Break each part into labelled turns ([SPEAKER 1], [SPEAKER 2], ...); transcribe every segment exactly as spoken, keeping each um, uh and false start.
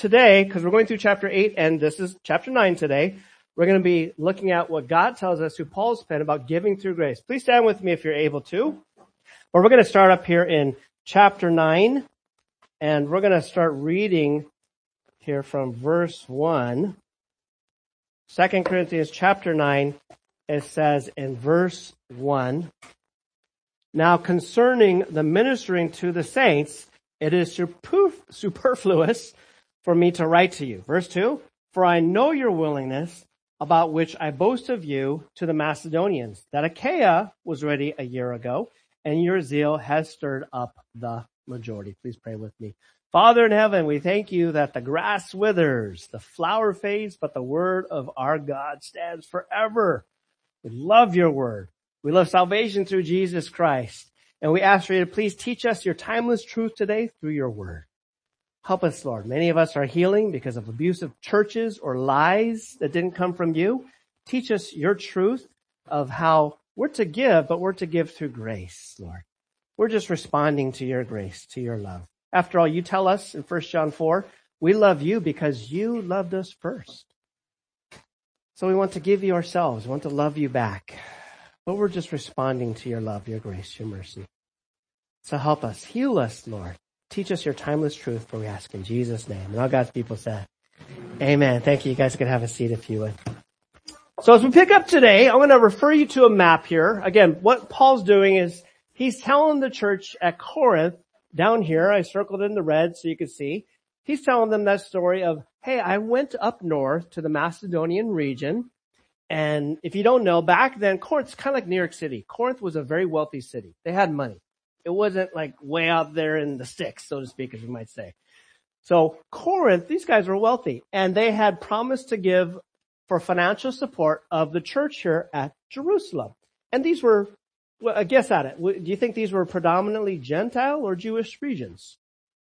[SPEAKER 1] today, because we're going through chapter eight, and this is chapter nine today, we're going to be looking at what God tells us through Paul's pen about giving through grace. Please stand with me if you're able to. But we're going to start up here in chapter nine, and we're going to start reading here from verse one. Second Corinthians chapter nine, it says in verse one, "Now concerning the ministering to the saints, it is superfluous for me to write to you." Verse two, "For I know your willingness, about which I boast of you to the Macedonians, that Achaia was ready a year ago, and your zeal has stirred up the majority." Please pray with me. Father in heaven, we thank you that the grass withers, the flower fades, but the word of our God stands forever. We love your word. We love salvation through Jesus Christ. And we ask for you to please teach us your timeless truth today through your word. Help us, Lord. Many of us are healing because of abusive churches or lies that didn't come from you. Teach us your truth of how we're to give, but we're to give through grace, Lord. We're just responding to your grace, to your love. After all, you tell us in First John four, we love you because you loved us first. So we want to give you ourselves. We want to love you back. But we're just responding to your love, your grace, your mercy. So help us. Heal us, Lord. Teach us your timeless truth, for we ask in Jesus' name. And all God's people said, amen. Thank you. You guys can have a seat if you would. So as we pick up today, I'm going to refer you to a map here. Again, what Paul's doing is he's telling the church at Corinth, down here, I circled in the red so you can see, he's telling them that story of, hey, I went up north to the Macedonian region. And if you don't know, back then, Corinth's kind of like New York City. Corinth was a very wealthy city. They had money. It wasn't like way out there in the sticks, so to speak, as we might say. So Corinth, these guys were wealthy, and they had promised to give for financial support of the church here at Jerusalem. And these were, well, I guess at it, do you think these were predominantly Gentile or Jewish regions?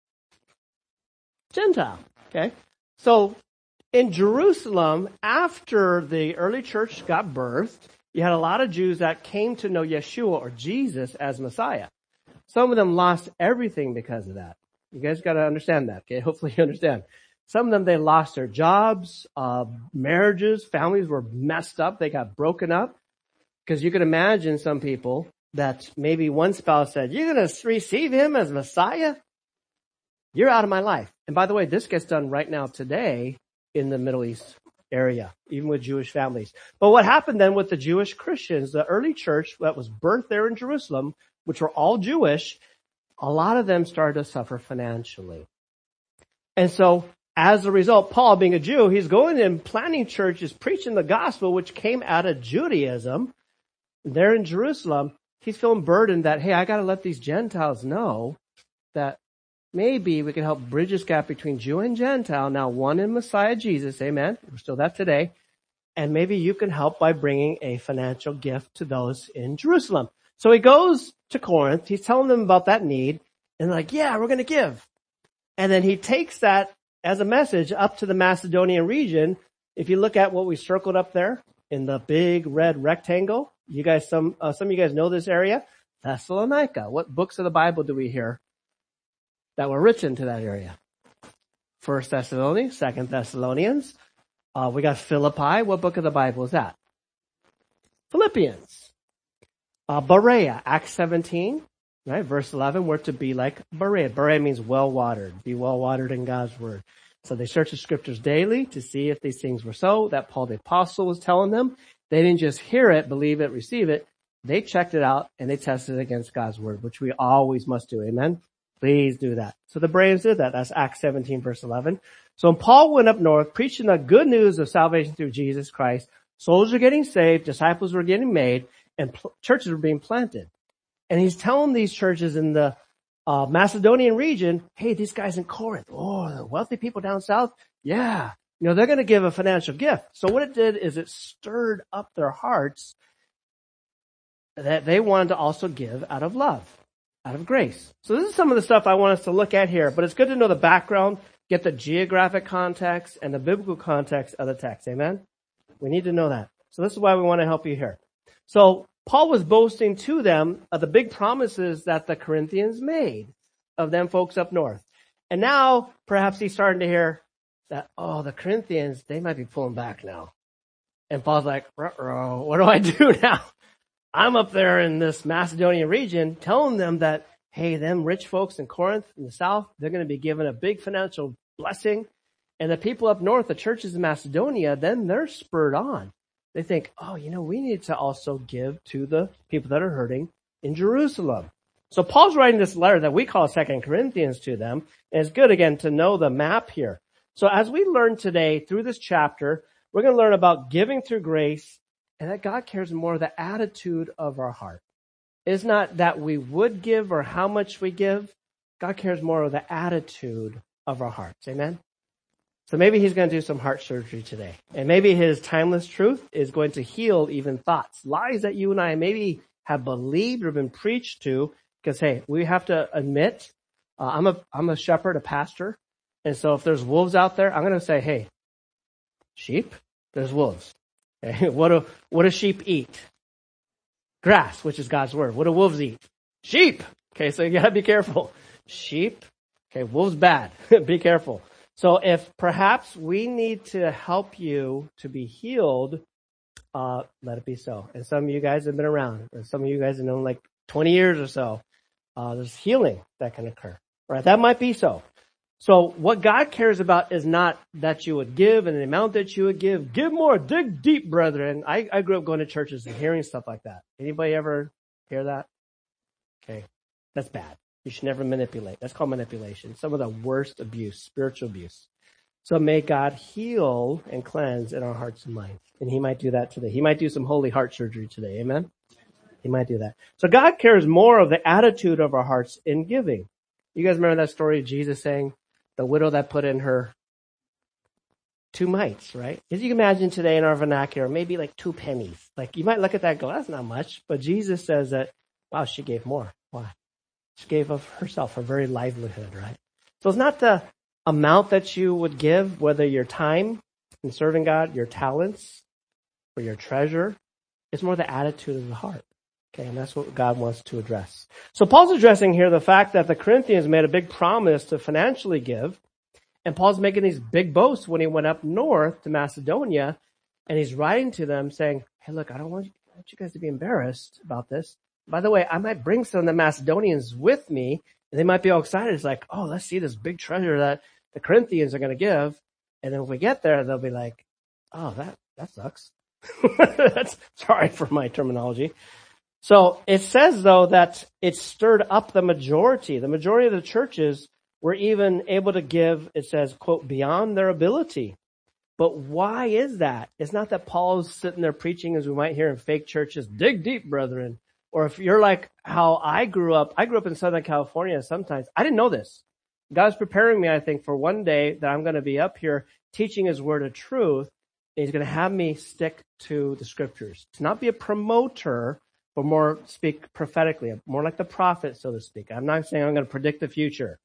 [SPEAKER 1] Gentile, okay. So in Jerusalem, after the early church got birthed, you had a lot of Jews that came to know Yeshua or Jesus as Messiah. Some of them lost everything because of that. You guys got to understand that, okay? Hopefully you understand. Some of them, they lost their jobs, uh, marriages, families were messed up. They got broken up. Because you could imagine some people that maybe one spouse said, "You're going to receive him as Messiah? You're out of my life." And by the way, this gets done right now today in the Middle East area, even with Jewish families. But what happened then with the Jewish Christians, the early church that was birthed there in Jerusalem, which were all Jewish, a lot of them started to suffer financially. And so as a result, Paul, being a Jew, he's going and planting churches, preaching the gospel, which came out of Judaism. There in Jerusalem, he's feeling burdened that, hey, I got to let these Gentiles know that maybe we can help bridge this gap between Jew and Gentile, now one in Messiah Jesus, amen. We're still that today. And maybe you can help by bringing a financial gift to those in Jerusalem. So he goes to Corinth. He's telling them about that need. And they're like, yeah, we're going to give. And then he takes that as a message up to the Macedonian region. If you look at what we circled up there in the big red rectangle, you guys, some, uh, some of you guys know this area. Thessalonica. What books of the Bible do we hear that were written to that area? First Thessalonians, Second Thessalonians. Uh, we got Philippi. What book of the Bible is that? Philippians. Uh, Berea, Acts seventeen, right? Verse eleven, we're to be like Berea. Berea means well-watered. Be well-watered in God's word. So they searched the scriptures daily to see if these things were so. That Paul the apostle was telling them. They didn't just hear it, believe it, receive it. They checked it out and they tested it against God's word, which we always must do. Amen. Please do that. So the Bereans did that. That's Acts seventeen, verse eleven. So when Paul went up north, preaching the good news of salvation through Jesus Christ, souls were getting saved, disciples were getting made, and pl- churches were being planted. And he's telling these churches in the uh, Macedonian region, hey, these guys in Corinth, oh, the wealthy people down south, yeah, you know, they're going to give a financial gift. So what it did is it stirred up their hearts that they wanted to also give out of love, out of grace. So this is some of the stuff I want us to look at here, but it's good to know the background, get the geographic context and the biblical context of the text. Amen? We need to know that. So this is why we want to help you here. So Paul was boasting to them of the big promises that the Corinthians made of them folks up north. And now perhaps he's starting to hear, that, oh, the Corinthians, they might be pulling back now. And Paul's like, ruh-roh, what do I do now? I'm up there in this Macedonian region telling them that, hey, them rich folks in Corinth in the south, they're going to be given a big financial blessing. And the people up north, the churches in Macedonia, then they're spurred on. They think, oh, you know, we need to also give to the people that are hurting in Jerusalem. So Paul's writing this letter that we call Second Corinthians to them. And it's good, again, to know the map here. So as we learn today through this chapter, we're going to learn about giving through grace and that God cares more of the attitude of our heart. It's not that we would give or how much we give. God cares more of the attitude of our hearts. Amen? So maybe he's going to do some heart surgery today. And maybe his timeless truth is going to heal even thoughts, lies that you and I maybe have believed or been preached to. Because, hey, we have to admit, uh, I'm a I'm a shepherd, a pastor. And so if there's wolves out there, I'm going to say, hey, sheep, there's wolves. Okay? What do, what do sheep eat? Grass, which is God's word. What do wolves eat? Sheep. Okay, so you got to be careful. Sheep. Okay, wolves bad. Be careful. So if perhaps we need to help you to be healed, uh, let it be so. And some of you guys have been around. And some of you guys have known like twenty years or so. Uh, there's healing that can occur. Right? That might be so. So what God cares about is not that you would give and the amount that you would give. Give more, dig deep, brethren. I, I grew up going to churches and hearing stuff like that. Anybody ever hear that? Okay. That's bad. You should never manipulate. That's called manipulation. Some of the worst abuse, spiritual abuse. So may God heal and cleanse in our hearts and minds. And he might do that today. He might do some holy heart surgery today. Amen? He might do that. So God cares more of the attitude of our hearts in giving. You guys remember that story of Jesus saying, the widow that put in her two mites, right? As you can imagine today in our vernacular, maybe like two pennies. Like you might look at that and go, that's not much. But Jesus says that, wow, she gave more. Why? She gave of herself, her very livelihood, right? So it's not the amount that you would give, whether your time in serving God, your talents, or your treasure. It's more the attitude of the heart. Okay, and that's what God wants to address. So Paul's addressing here the fact that the Corinthians made a big promise to financially give, and Paul's making these big boasts when he went up north to Macedonia, and he's writing to them saying, hey, look, I don't want you, I want you guys to be embarrassed about this. By the way, I might bring some of the Macedonians with me, and they might be all excited. It's like, oh, let's see this big treasure that the Corinthians are going to give. And then when we get there, they'll be like, oh, that, that sucks. That's sorry for my terminology. So it says, though, that it stirred up the majority. The majority of the churches were even able to give, it says, quote, beyond their ability. But why is that? It's not that Paul's sitting there preaching, as we might hear in fake churches, dig deep, brethren. Or if you're like how I grew up, I grew up in Southern California sometimes. I didn't know this. God's preparing me, I think, for one day that I'm going to be up here teaching his word of truth. And he's going to have me stick to the scriptures. To not be a promoter, but more speak prophetically, more like the prophet, so to speak. I'm not saying I'm going to predict the future,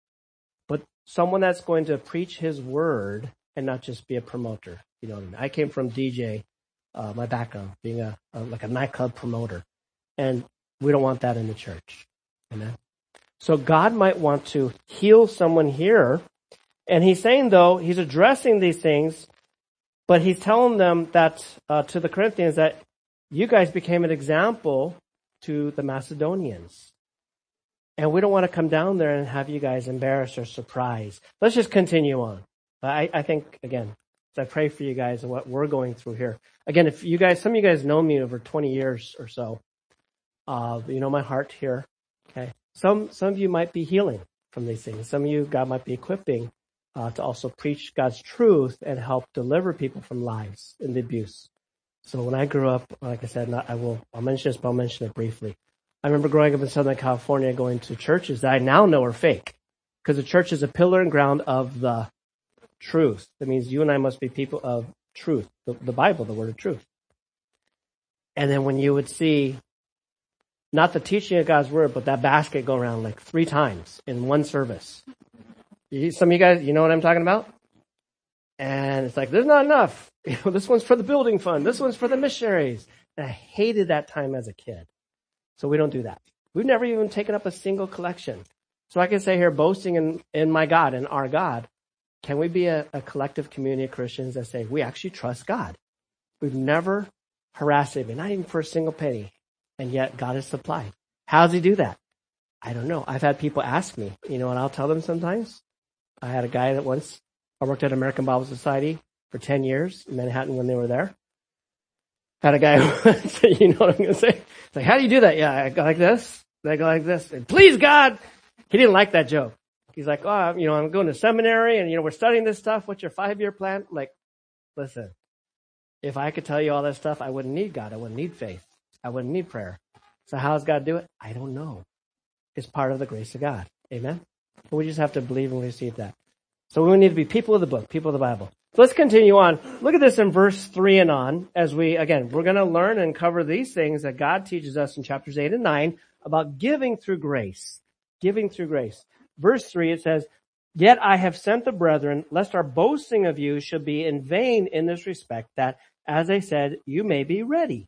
[SPEAKER 1] but someone that's going to preach his word and not just be a promoter. You know what I mean? I came from D J, uh, my background, being a, a like a nightclub promoter. And we don't want that in the church. Amen. So God might want to heal someone here. And he's saying, though, he's addressing these things, but he's telling them that, uh, to the Corinthians, that you guys became an example to the Macedonians. And we don't want to come down there and have you guys embarrassed or surprised. Let's just continue on. I, I think, again, as I pray for you guys and what we're going through here. Again, if you guys, some of you guys know me over twenty years or so. Uh, you know my heart here. Okay. Some, some of you might be healing from these things. Some of you, God might be equipping, uh, to also preach God's truth and help deliver people from lies and abuse. So when I grew up, like I said, not, I will, I'll mention this, but I'll mention it briefly. I remember growing up in Southern California, going to churches that I now know are fake, because the church is a pillar and ground of the truth. That means you and I must be people of truth, the, the Bible, the word of truth. And then when you would see not the teaching of God's word, but that basket go around like three times in one service. You, some of you guys, you know what I'm talking about? And it's like, there's not enough. You know, this one's for the building fund. This one's for the missionaries. And I hated that time as a kid. So we don't do that. We've never even taken up a single collection. So I can say here, boasting in, in my God and our God, Can we be a, a collective community of Christians that say, we actually trust God? We've never harassed anybody, not even for a single penny. And yet God has supplied. How does he do that? I don't know. I've had people ask me, you know, and I'll tell them sometimes. I had a guy that once, I worked at American Bible Society for ten years in Manhattan when they were there. Had a guy who said, you know what I'm going to say? It's like, how do you do that? Yeah, I go like this. I go like this. And please God. He didn't like that joke. He's like, oh, you know, I'm going to seminary and, you know, we're studying this stuff. What's your five-year plan? I'm like, listen, if I could tell you all that stuff, I wouldn't need God. I wouldn't need faith. I wouldn't need prayer. So how does God do it? I don't know. It's part of the grace of God. Amen? But we just have to believe and receive that. So we need to be people of the book, people of the Bible. So let's continue on. Look at this in verse three and on as we, again, we're going to learn and cover these things that God teaches us in chapters eight and nine about giving through grace. Giving through grace. Verse three, it says, yet I have sent the brethren, lest our boasting of you should be in vain in this respect, that, as I said, you may be ready.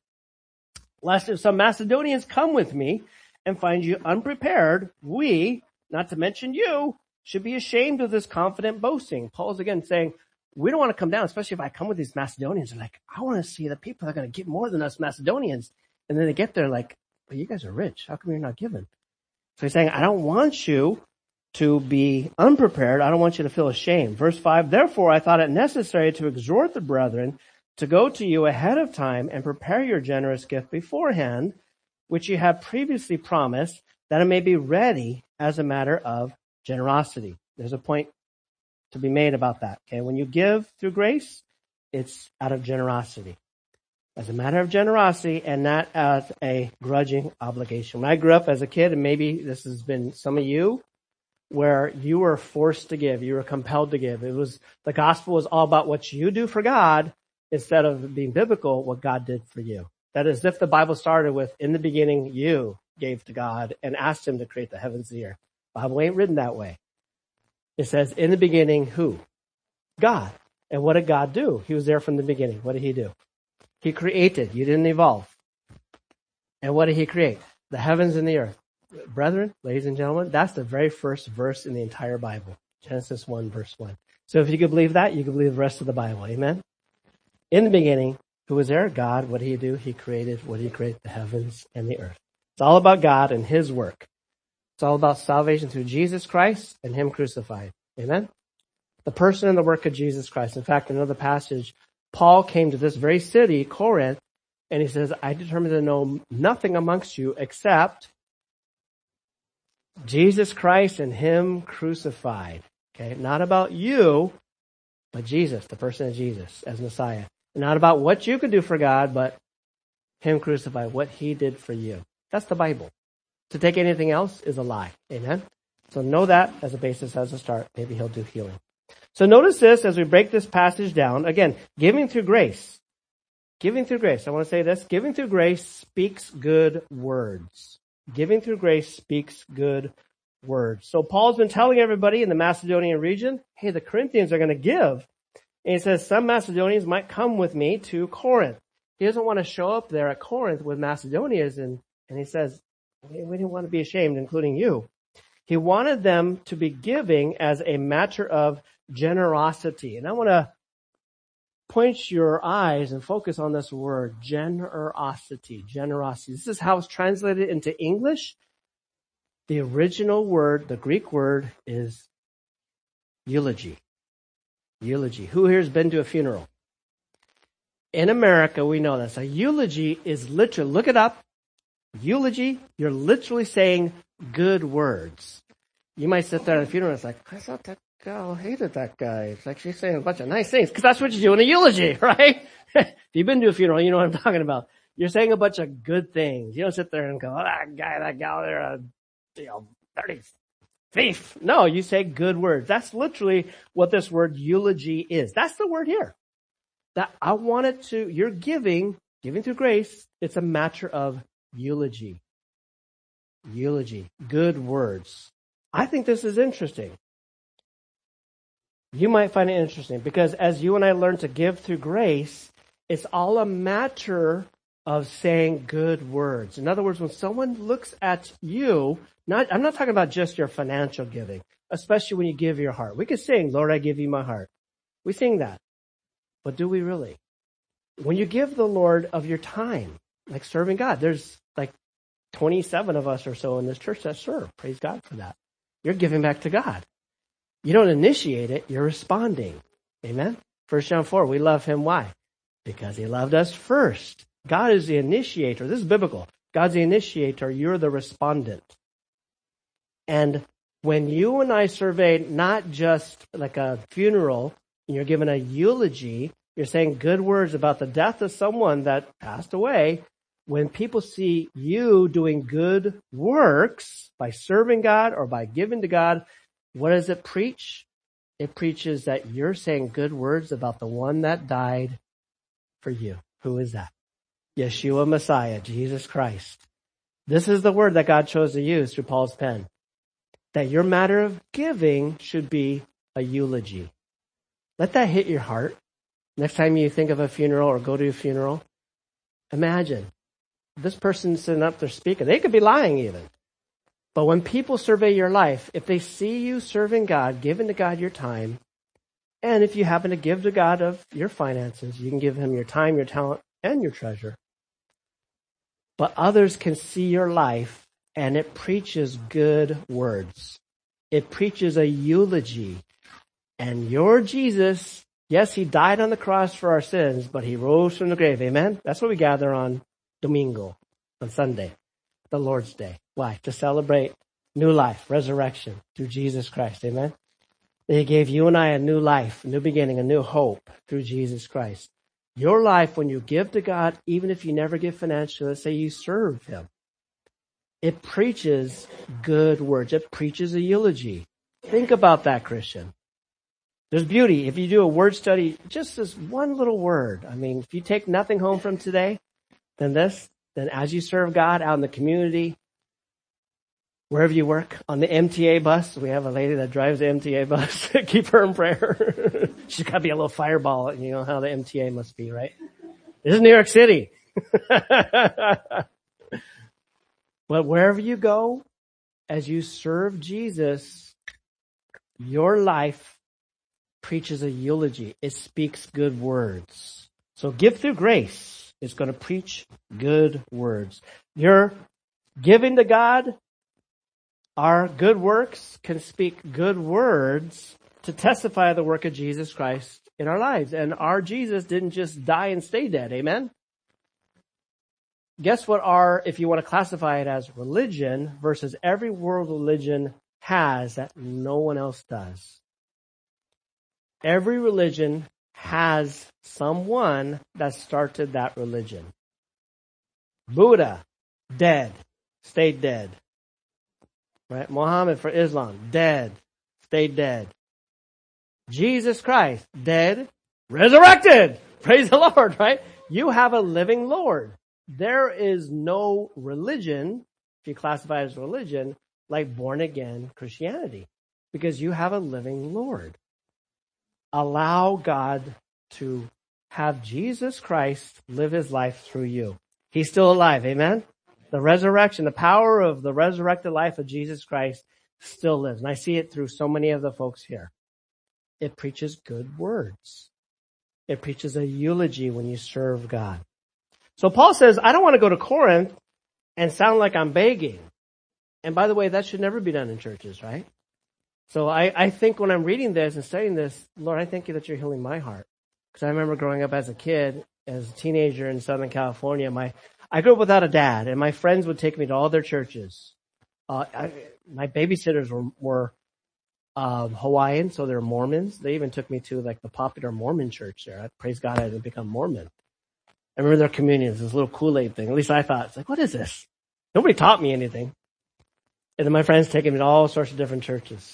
[SPEAKER 1] Lest if some Macedonians come with me and find you unprepared, we, not to mention you, should be ashamed of this confident boasting. Paul's again saying, we don't want to come down, especially if I come with these Macedonians. They're like, I want to see the people that are going to give more than us Macedonians. And then they get there like, well, you guys are rich. How come you're not giving? So he's saying, I don't want you to be unprepared. I don't want you to feel ashamed. Verse five, therefore I thought it necessary to exhort the brethren to go to you ahead of time and prepare your generous gift beforehand, which you have previously promised, that it may be ready as a matter of generosity. There's a point to be made about that. Okay, when you give through grace, it's out of generosity. As a matter of generosity and not as a grudging obligation. When I grew up as a kid, and maybe this has been some of you, where you were forced to give, you were compelled to give. It was, the gospel was all about what you do for God instead of being biblical, what God did for you. That is, if the Bible started with, in the beginning, you gave to God and asked him to create the heavens and the earth. The Bible ain't written that way. It says, in the beginning, who? God. And what did God do? He was there from the beginning. What did he do? He created. You didn't evolve. And what did he create? The heavens and the earth. Brethren, ladies and gentlemen, that's the very first verse in the entire Bible. Genesis one, verse one. So if you could believe that, you could believe the rest of the Bible. Amen? In the beginning, who was there? God. What did he do? He created, what did he create? The heavens and the earth. It's all about God and his work. It's all about salvation through Jesus Christ and him crucified. Amen? The person and the work of Jesus Christ. In fact, in another passage, Paul came to this very city, Corinth, and he says, I determined to know nothing amongst you except Jesus Christ and him crucified. Okay, not about you, but Jesus, the person of Jesus as Messiah. Not about what you could do for God, but him crucified, what he did for you. That's the Bible. To take anything else is a lie. Amen? So know that as a basis, as a start. Maybe he'll do healing. So notice this as we break this passage down. Again, giving through grace. Giving through grace. I want to say this. Giving through grace speaks good words. Giving through grace speaks good words. So Paul's been telling everybody in the Macedonian region, hey, the Corinthians are going to give. And he says, some Macedonians might come with me to Corinth. He doesn't want to show up there at Corinth with Macedonians. And, and he says, we, we didn't want to be ashamed, including you. He wanted them to be giving as a matter of generosity. And I want to point your eyes and focus on this word, generosity, generosity. This is how it's translated into English. The original word, the Greek word, is eulogy. Eulogy. Who here has been to a funeral? In America, we know this. A eulogy is literally, look it up. Eulogy, you're literally saying good words. You might sit there at a funeral and it's like, I thought that girl hated that guy. It's like she's saying a bunch of nice things because that's what you do in a eulogy, right? If you've been to a funeral, you know what I'm talking about. You're saying a bunch of good things. You don't sit there and go, oh, that guy, that gal, they're a, you know, dirty thief. No, you say good words. That's literally what this word eulogy is. That's the word here. That I want it to, you're giving, giving through grace. It's a matter of eulogy. Eulogy. Good words. I think this is interesting. You might find it interesting because as you and I learn to give through grace, it's all a matter of saying good words. In other words, when someone looks at you, not, I'm not talking about just your financial giving. especially when you give your heart. We could sing, Lord, I give you my heart. We sing that. But do we really? When you give the Lord of your time, like serving God, there's like twenty-seven of us or so in this church that serve. Praise God for that. You're giving back to God. You don't initiate it, you're responding. Amen? First John four, we love him. Why? Because he loved us first. God is the initiator. This is biblical. God's the initiator. You're the respondent. And when you and I survey not just like a funeral, and you're given a eulogy, you're saying good words about the death of someone that passed away. When people see you doing good works by serving God or by giving to God, what does it preach? It preaches that you're saying good words about the one that died for you. Who is that? Yeshua Messiah, Jesus Christ. This is the word that God chose to use through Paul's pen. That your matter of giving should be a eulogy. Let that hit your heart. Next time you think of a funeral or go to a funeral, imagine this person sitting up there speaking. They could be lying even. But when people survey your life, if they see you serving God, giving to God your time, and if you happen to give to God of your finances, you can give him your time, your talent, and your treasure. But others can see your life, and it preaches good words. It preaches a eulogy. And your Jesus, yes, he died on the cross for our sins, but he rose from the grave. Amen? That's what we gather on Domingo, on Sunday, the Lord's Day. Why? To celebrate new life, resurrection through Jesus Christ. Amen? He gave you and I a new life, a new beginning, a new hope through Jesus Christ. Your life, when you give to God, even if you never give financially, let's say you serve him, it preaches good words. It preaches a eulogy. Think about that, Christian. There's beauty. If you do a word study, just this one little word. I mean, if you take nothing home from today, then this, then as you serve God out in the community, wherever you work, on the M T A bus, we have a lady that drives the M T A bus. Keep her in prayer. She's got to be a little fireball. You know how the M T A must be, right? This is New York City. But wherever you go, as you serve Jesus, your life preaches a eulogy. It speaks good words. So give through grace is going to preach good words. Your giving to God, our good works can speak good words to testify the work of Jesus Christ in our lives. And our Jesus didn't just die and stay dead. Amen? Guess what our, if you want to classify it as religion versus every world religion has that no one else does. Every religion has someone that started that religion. Buddha, dead, stayed dead. Right? Muhammad for Islam, dead, stayed dead. Jesus Christ, dead, resurrected. Praise the Lord, right? You have a living Lord. There is no religion, if you classify it as religion, like born again Christianity, because you have a living Lord. Allow God to have Jesus Christ live his life through you. He's still alive. Amen. The resurrection, the power of the resurrected life of Jesus Christ still lives. And I see it through so many of the folks here. It preaches good words. It preaches a eulogy when you serve God. So Paul says, I don't want to go to Corinth and sound like I'm begging. And by the way, that should never be done in churches, right? So I, I think when I'm reading this and studying this, Lord, I thank you that you're healing my heart. Because I remember growing up as a kid, as a teenager in Southern California, my I grew up without a dad, and my friends would take me to all their churches. Uh, I, my babysitters were, were uh, Hawaiian, so they're Mormons. They even took me to like the popular Mormon church there. I, praise God, I didn't become Mormon. I remember their communion, this little Kool-Aid thing. At least I thought, it's like, what is this? Nobody taught me anything. And then my friends taking me to all sorts of different churches.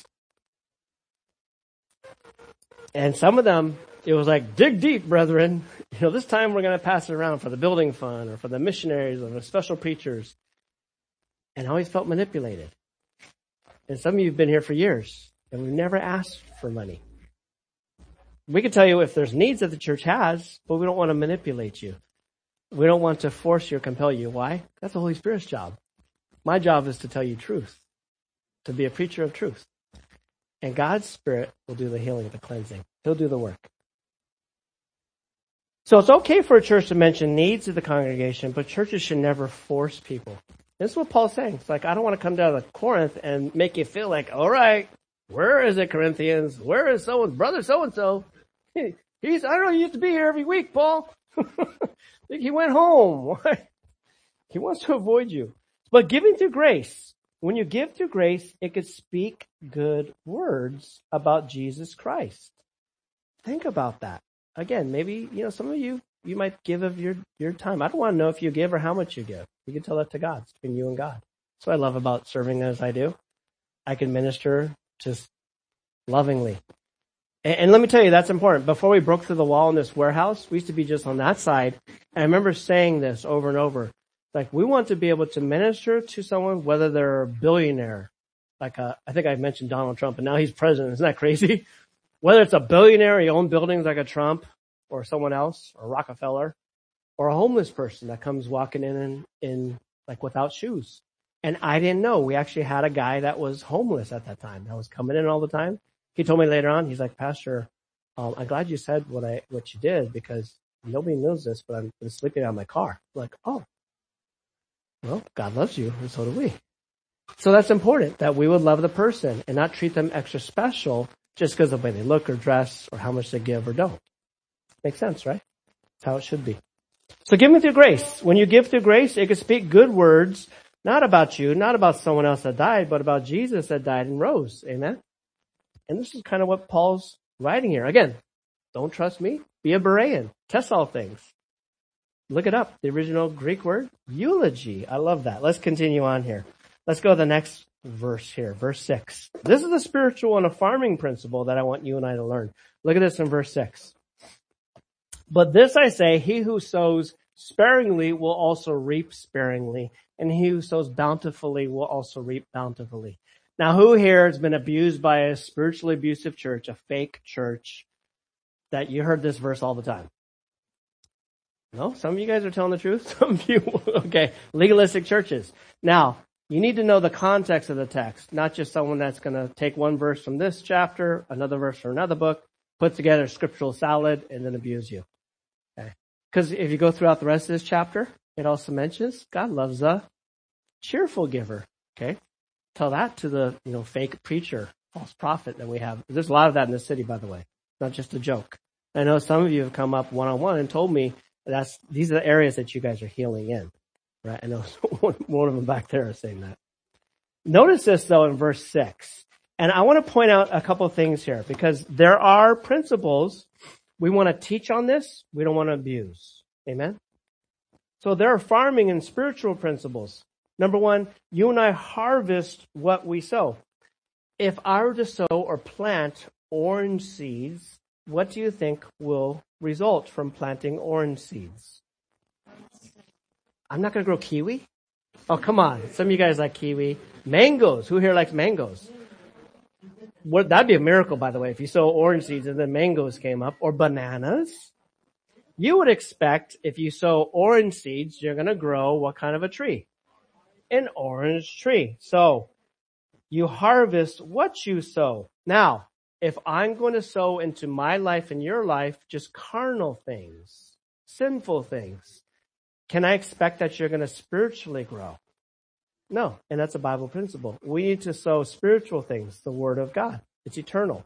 [SPEAKER 1] And some of them, it was like, dig deep, brethren. You know, this time we're going to pass it around for the building fund or for the missionaries or the special preachers. And I always felt manipulated. And some of you have been here for years, and we've never asked for money. We can tell you if there's needs that the church has, but we don't want to manipulate you. We don't want to force you or compel you. Why? That's the Holy Spirit's job. My job is to tell you truth, to be a preacher of truth. And God's Spirit will do the healing, the cleansing. He'll do the work. So it's okay for a church to mention needs of the congregation, but churches should never force people. This is what Paul's saying. It's like, I don't want to come down to Corinth and make you feel like, all right, where is it, Corinthians? Where is so brother so-and-so? He's, I don't know, he used to be here every week, Paul. He went home. He wants to avoid you. But giving through grace, when you give through grace, it could speak good words about Jesus Christ. Think about that. Again, maybe, you know, some of you, you might give of your, your time. I don't want to know if you give or how much you give. You can tell that to God. It's between you and God. That's what I love about serving as I do. I can minister just lovingly. And, and let me tell you, that's important. Before we broke through the wall in this warehouse, we used to be just on that side. And I remember saying this over and over. Like, we want to be able to minister to someone, whether they're a billionaire. Like, uh, I think I mentioned Donald Trump, and now he's president. Isn't that crazy? Whether it's a billionaire, he owns buildings like a Trump or someone else, or Rockefeller, or a homeless person that comes walking in and in like without shoes. And I didn't know. We actually had a guy that was homeless at that time that was coming in all the time. He told me later on, he's like, Pastor, um, I'm glad you said what I what you did because nobody knows this, but I've been sleeping out of my car. I'm like, oh, well, God loves you, and so do we. So that's important, that we would love the person and not treat them extra special just because of the way they look or dress or how much they give or don't. Makes sense, right? That's how it should be. So giving through grace. When you give through grace, it can speak good words, not about you, not about someone else that died, but about Jesus that died and rose. Amen? And this is kind of what Paul's writing here. Again, don't trust me. Be a Berean. Test all things. Look it up. The original Greek word, eulogy. I love that. Let's continue on here. Let's go to the next verse here, verse six. This is a spiritual and a farming principle that I want you and I to learn. Look at this in verse six. But this I say, he who sows sparingly will also reap sparingly, and he who sows bountifully will also reap bountifully. Now, who here has been abused by a spiritually abusive church, a fake church, that you heard this verse all the time? No? Some of you guys are telling the truth? Some of you, okay, legalistic churches. Now, you need to know the context of the text, not just someone that's going to take one verse from this chapter, another verse from another book, put together a scriptural salad, and then abuse you. Okay? Because if you go throughout the rest of this chapter, it also mentions God loves a cheerful giver. Okay? Tell that to the, you know, fake preacher, false prophet that we have. There's a lot of that in this city, by the way. Not just a joke. I know some of you have come up one-on-one and told me that's these are the areas that you guys are healing in. Right? I know one of them back there is saying that. Notice this, though, in verse six. And I want to point out a couple of things here because there are principles we want to teach on this. We don't want to abuse. Amen? So there are farming and spiritual principles. Number one, you and I harvest what we sow. If I were to sow or plant orange seeds, what do you think will result from planting orange seeds? I'm not going to grow kiwi. Oh, come on. Some of you guys like kiwi. Mangoes. Who here likes mangoes? What, that'd be a miracle, by the way, if you sow orange seeds and then mangoes came up. Or bananas. You would expect if you sow orange seeds, you're going to grow what kind of a tree? An orange tree. So you harvest what you sow. Now, if I'm going to sow into my life and your life just carnal things, sinful things, can I expect that you're going to spiritually grow? No, and that's a Bible principle. We need to sow spiritual things, the Word of God. It's eternal.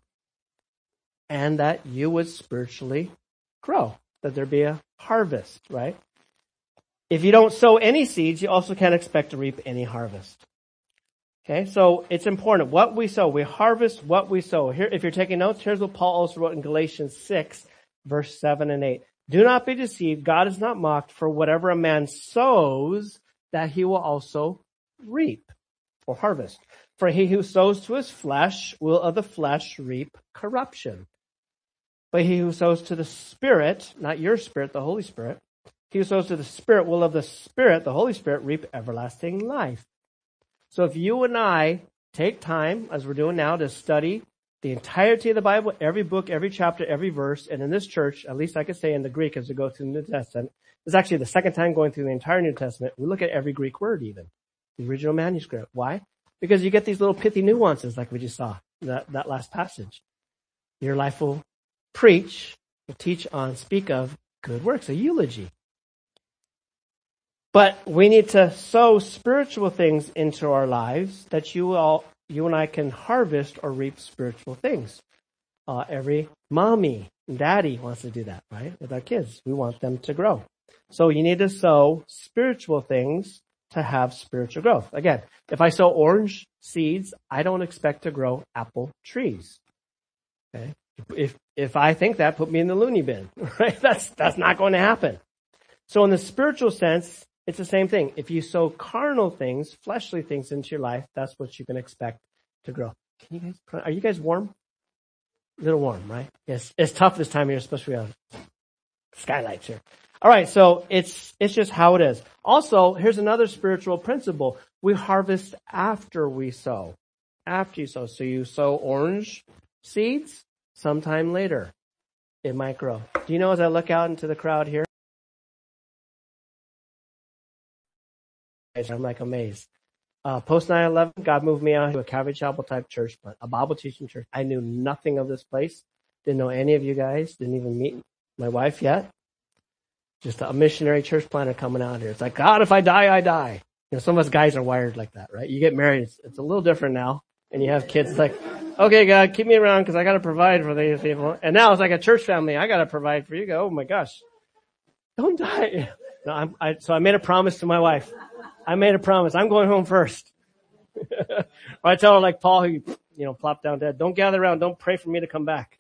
[SPEAKER 1] And that you would spiritually grow, that there be a harvest, right? If you don't sow any seeds, you also can't expect to reap any harvest. Okay, so it's important. What we sow, we harvest what we sow. Here, if you're taking notes, here's what Paul also wrote in Galatians six, verse seven and eight. Do not be deceived. God is not mocked, for whatever a man sows, that he will also reap or harvest. For he who sows to his flesh will of the flesh reap corruption. But he who sows to the Spirit, not your spirit, the Holy Spirit, he who sows to the Spirit will of the Spirit, the Holy Spirit, reap everlasting life. So if you and I take time, as we're doing now, to study the entirety of the Bible, every book, every chapter, every verse, and in this church, at least I could say in the Greek as we go through the New Testament, it's actually the second time going through the entire New Testament, we look at every Greek word even, the original manuscript. Why? Because you get these little pithy nuances like we just saw. that, that last passage. Your life will preach, will teach on, speak of good works, a eulogy. But we need to sow spiritual things into our lives that you all, you and I can harvest or reap spiritual things. Uh, every mommy and daddy wants to do that, right? With our kids. We want them to grow. So you need to sow spiritual things to have spiritual growth. Again, if I sow orange seeds, I don't expect to grow apple trees. Okay? If, if I think that, put me in the loony bin, right? That's, that's not going to happen. So in the spiritual sense, it's the same thing. If you sow carnal things, fleshly things into your life, that's what you can expect to grow. Can you guys, are you guys warm? A little warm, right? Yes, it's tough this time of year, especially on skylights here. All right, so it's it's just how it is. Also, here's another spiritual principle. We harvest after we sow. After you sow. So you sow orange seeds, sometime later it might grow. Do you know, as I look out into the crowd here, I'm like amazed. Uh, post nine eleven, God moved me out to a Calvary Chapel type church, but a Bible teaching church. I knew nothing of this place. Didn't know any of you guys. Didn't even meet my wife yet. Just a missionary church planter coming out here. It's like, God, if I die, I die. You know, some of us guys are wired like that, right? You get married, it's, it's a little different now. And you have kids, it's like, okay, God, keep me around because I got to provide for these people. And now it's like a church family. I got to provide for you. Go, oh my gosh. Don't die. No, I'm, I, so I made a promise to my wife. I made a promise. I'm going home first. Or I tell her like Paul, who, you know, plopped down dead. Don't gather around. Don't pray for me to come back.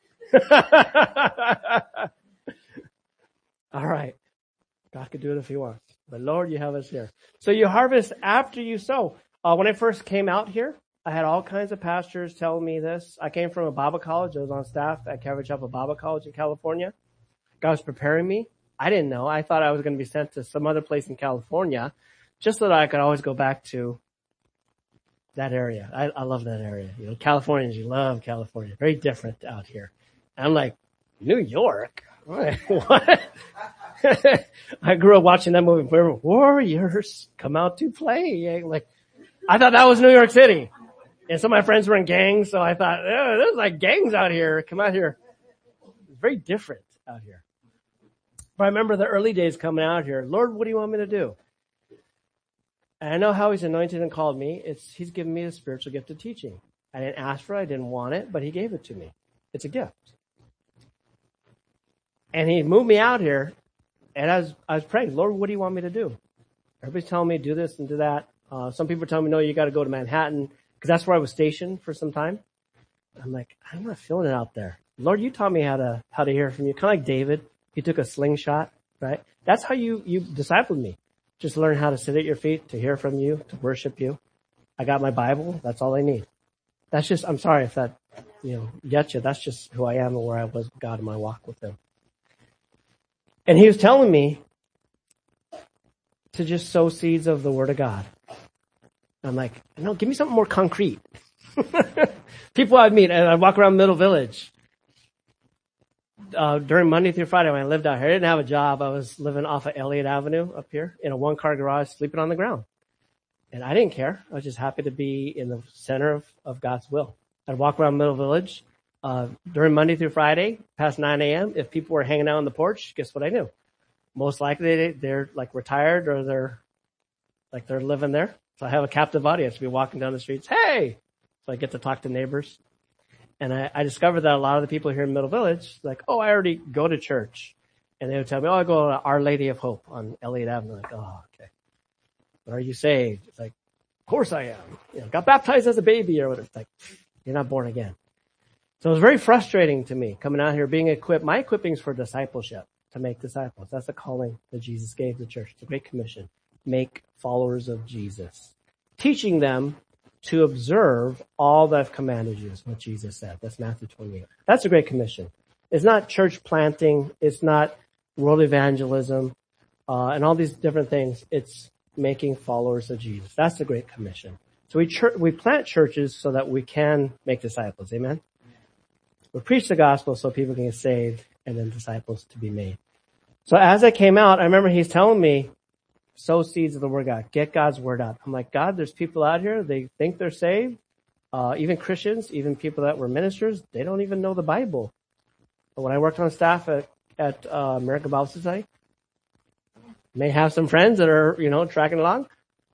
[SPEAKER 1] All right. God could do it if he wants. But Lord, you have us here. So you harvest after you sow. Uh, when I first came out here, I had all kinds of pastors telling me this. I came from a Bible college. I was on staff at Calvary Chapel Bible College in California. God was preparing me. I didn't know. I thought I was going to be sent to some other place in California just so that I could always go back to that area. I, I love that area. You know, Californians, you love California. Very different out here. And I'm like, New York? What? What? I grew up watching that movie where warriors come out to play. Like, I thought that was New York City. And some of my friends were in gangs, so I thought, oh, there's like gangs out here. Come out here. It's very different out here. But I remember the early days coming out here. Lord, what do you want me to do? And I know how he's anointed and called me. It's, he's given me the spiritual gift of teaching. I didn't ask for it. I didn't want it, but he gave it to me. It's a gift. And he moved me out here. And I was, I was praying, Lord, what do you want me to do? Everybody's telling me do this and do that. Uh, some people are telling me, no, you got to go to Manhattan because that's where I was stationed for some time. I'm like, I'm not feeling it out there. Lord, you taught me how to, how to hear from you. Kind of like David. He took a slingshot, right? That's how you, you discipled me. Just learn how to sit at your feet, to hear from you, to worship you. I got my Bible. That's all I need. That's just, I'm sorry if that, you know, gets you. That's just who I am and where I was with God in my walk with him. And he was telling me to just sow seeds of the Word of God. I'm like, no, give me something more concrete. People I'd meet, and I'd walk around Middle Village. Uh, during Monday through Friday when I lived out here, I didn't have a job. I was living off of Elliott Avenue up here in a one-car garage, sleeping on the ground. And I didn't care. I was just happy to be in the center of, of God's will. I'd walk around Middle Village. Uh, during Monday through Friday, past nine a.m., if people were hanging out on the porch, guess what I knew? Most likely they, they're like retired or they're like they're living there. So I have a captive audience. Be walking down the streets. Hey! So I get to talk to neighbors. And I, I discovered that a lot of the people here in Middle Village, like, oh, I already go to church. And they would tell me, oh, I go to Our Lady of Hope on Elliott Avenue. I'm like, oh, okay. But are you saved? It's like, of course I am. You know, got baptized as a baby or whatever. It's like, you're not born again. So it was very frustrating to me coming out here, being equipped. My equipping is for discipleship, to make disciples. That's the calling that Jesus gave the church. It's a great commission. Make followers of Jesus. Teaching them to observe all that I've commanded you is what Jesus said. That's Matthew twenty-eight. That's a great commission. It's not church planting. It's not world evangelism, uh, and all these different things. It's making followers of Jesus. That's a great commission. So we church, we plant churches so that we can make disciples. Amen? We preach the gospel so people can get saved and then disciples to be made. So as I came out, I remember he's telling me, sow seeds of the word of God. Get God's word out. I'm like, God, there's people out here. They think they're saved. Uh, even Christians, even people that were ministers, they don't even know the Bible. But when I worked on staff at, at uh, American Bible Society, may have some friends that are, you know, tracking along.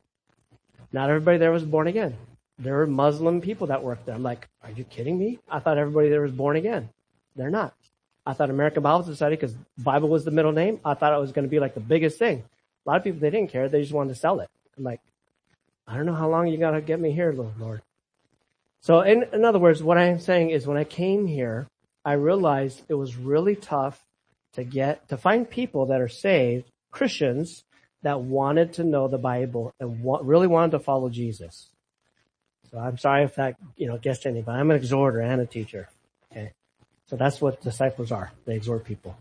[SPEAKER 1] Not everybody there was born again. There were Muslim people that worked there. I'm like, are you kidding me? I thought everybody there was born again. They're not. I thought American Bible Society, because Bible was the middle name, I thought it was going to be like the biggest thing. A lot of people, they didn't care. They just wanted to sell it. I'm like, I don't know how long you got to get me here, Lord. So in, in other words, what I am saying is when I came here, I realized it was really tough to get, to find people that are saved, Christians, that wanted to know the Bible and wa- really wanted to follow Jesus. So I'm sorry if that, you know, gets to anybody. I'm an exhorter and a teacher. Okay. So that's what disciples are. They exhort people.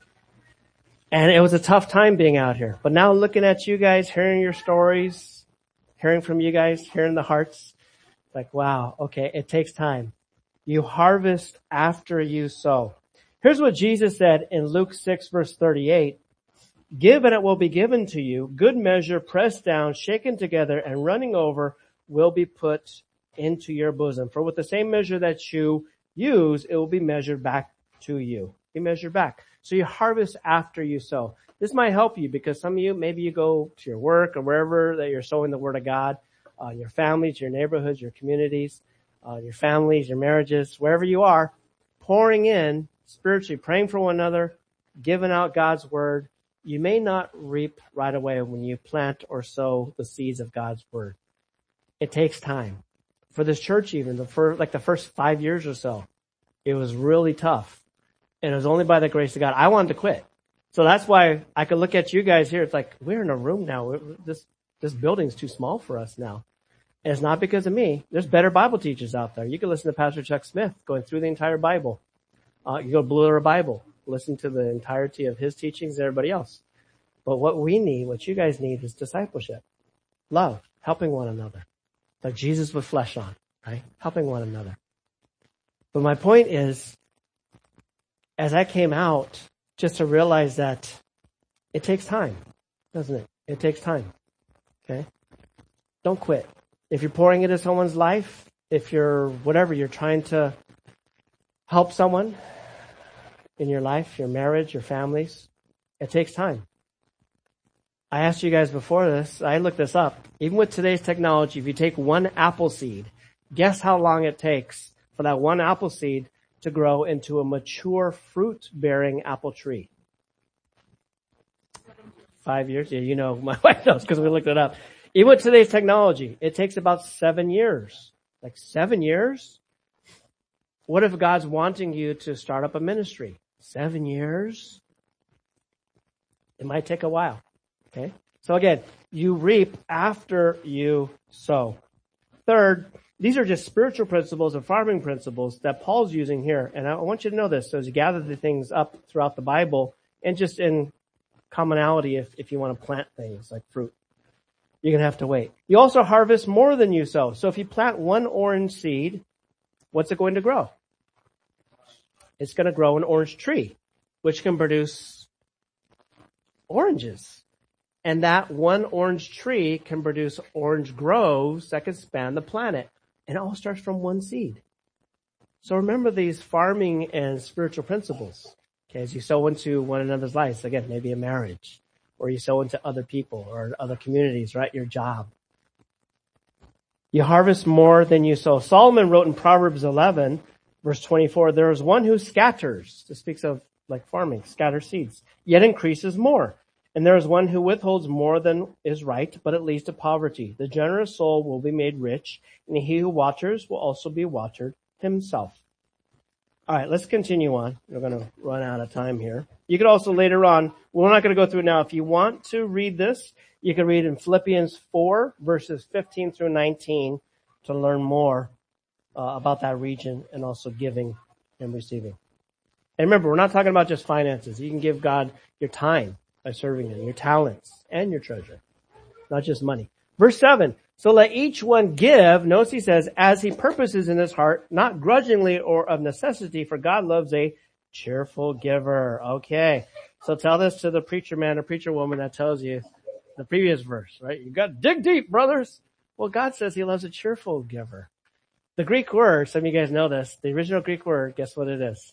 [SPEAKER 1] And it was a tough time being out here. But now looking at you guys, hearing your stories, hearing from you guys, hearing the hearts, like, wow, okay, it takes time. You harvest after you sow. Here's what Jesus said in Luke six verse thirty-eight. Give and it will be given to you. Good measure, pressed down, shaken together, and running over will be put into your bosom. For with the same measure that you use, it will be measured back to you. Be measured back. So you harvest after you sow. This might help you because some of you, maybe you go to your work or wherever that you're sowing the word of God, uh, your families, your neighborhoods, your communities, uh, your families, your marriages, wherever you are, pouring in spiritually, praying for one another, giving out God's word. You may not reap right away when you plant or sow the seeds of God's word. It takes time. For this church even, the first, like the first five years or so, it was really tough. And it was only by the grace of God. I wanted to quit. So that's why I could look at you guys here. It's like, we're in a room now. This, this building's too small for us now. And it's not because of me. There's better Bible teachers out there. You can listen to Pastor Chuck Smith going through the entire Bible. Uh, you go to Blue Letter Bible, listen to the entirety of his teachings and everybody else. But what we need, what you guys need is discipleship, love, helping one another. Like Jesus with flesh on, right? Helping one another. But my point is, as I came out, just to realize that it takes time, doesn't it? It takes time. Okay? Don't quit. If you're pouring into someone's life, if you're whatever, you're trying to help someone in your life, your marriage, your families, it takes time. I asked you guys before this, I looked this up. Even with today's technology, if you take one apple seed, guess how long it takes for that one apple seed to grow into a mature fruit-bearing apple tree? Five years? Yeah, you know, my wife knows because we looked it up. Even with today's technology, it takes about seven years. Like seven years? What if God's wanting you to start up a ministry? Seven years? It might take a while. Okay? So again, you reap after you sow. Third, these are just spiritual principles and farming principles that Paul's using here. And I want you to know this. So as you gather the things up throughout the Bible and just in commonality if, if you want to plant things like fruit, you're going to have to wait. You also harvest more than you sow. So if you plant one orange seed, what's it going to grow? It's going to grow an orange tree, which can produce oranges. And that one orange tree can produce orange groves that can span the planet. And it all starts from one seed. So remember these farming and spiritual principles. Okay, as you sow into one another's lives, again, maybe a marriage, or you sow into other people or other communities, right? Your job. You harvest more than you sow. Solomon wrote in Proverbs eleven, verse twenty-four, there is one who scatters. This speaks of like farming, scatter seeds, yet increases more. And there is one who withholds more than is right, but it leads to poverty. The generous soul will be made rich, and he who watchers will also be watchered himself. All right, let's continue on. We're going to run out of time here. You could also later on, we're not going to go through it now. If you want to read this, you can read in Philippians four, verses fifteen through nineteen to learn more uh, about that region and also giving and receiving. And remember, we're not talking about just finances. You can give God your time by serving him, your talents and your treasure, not just money. Verse seven, so let each one give, notice he says, as he purposes in his heart, not grudgingly or of necessity, for God loves a cheerful giver. Okay, so tell this to the preacher man or preacher woman that tells you the previous verse, right? You got to dig deep, brothers. Well, God says he loves a cheerful giver. The Greek word, some of you guys know this, the original Greek word, guess what it is?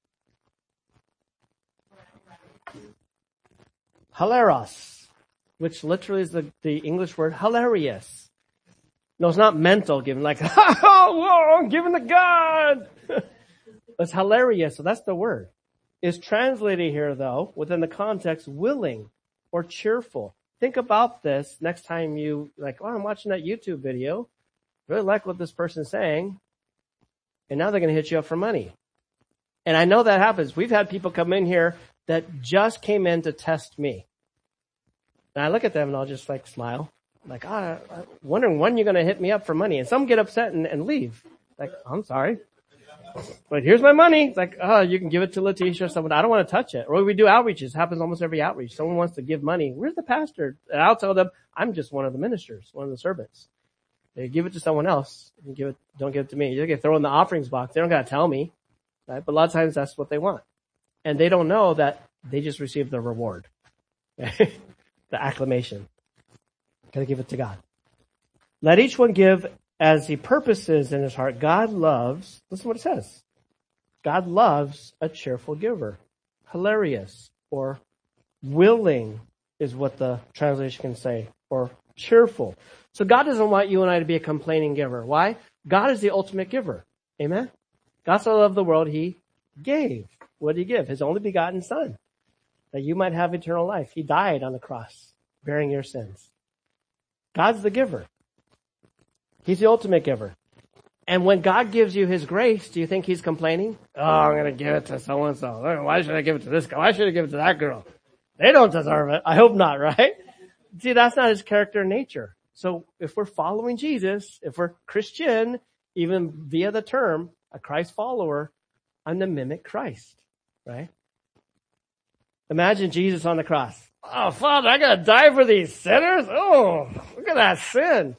[SPEAKER 1] Hilaros, which literally is the, the English word hilarious. No, it's not mental giving, like, oh, whoa, I'm giving to God. It's hilarious, so that's the word. It's translated here, though, within the context, willing or cheerful. Think about this next time you, like, oh, I'm watching that YouTube video. Really like what this person's saying. And now they're going to hit you up for money. And I know that happens. We've had people come in here that just came in to test me. And I look at them and I'll just like smile. Like, ah, oh, I'm wondering when you're going to hit me up for money. And some get upset and, and leave. Like, I'm sorry. But here's my money. It's like, oh, you can give it to Letitia or someone. I don't want to touch it. Or we do outreaches. It happens almost every outreach. Someone wants to give money. Where's the pastor? And I'll tell them, I'm just one of the ministers, one of the servants. They give it to someone else. You give it, don't give it to me. You can throw it in the offerings box. They don't got to tell me. Right? But a lot of times that's what they want. And they don't know that they just received the reward. The acclamation. Got to give it to God. Let each one give as he purposes in his heart. God loves, listen to what it says. God loves a cheerful giver. Hilarious or willing is what the translation can say. Or cheerful. So God doesn't want you and I to be a complaining giver. Why? God is the ultimate giver. Amen? God so loved the world, he gave. What did he give? His only begotten son. That you might have eternal life. He died on the cross, bearing your sins. God's the giver. He's the ultimate giver. And when God gives you his grace, do you think he's complaining? Oh, I'm going to give it to so-and-so. Why should I give it to this guy? Why should I give it to that girl? They don't deserve it. I hope not, right? See, that's not his character and nature. So if we're following Jesus, if we're Christian, even via the term, a Christ follower, I'm to mimic Christ, right? Imagine Jesus on the cross. Oh, Father, I got to die for these sinners? Oh, look at that sin.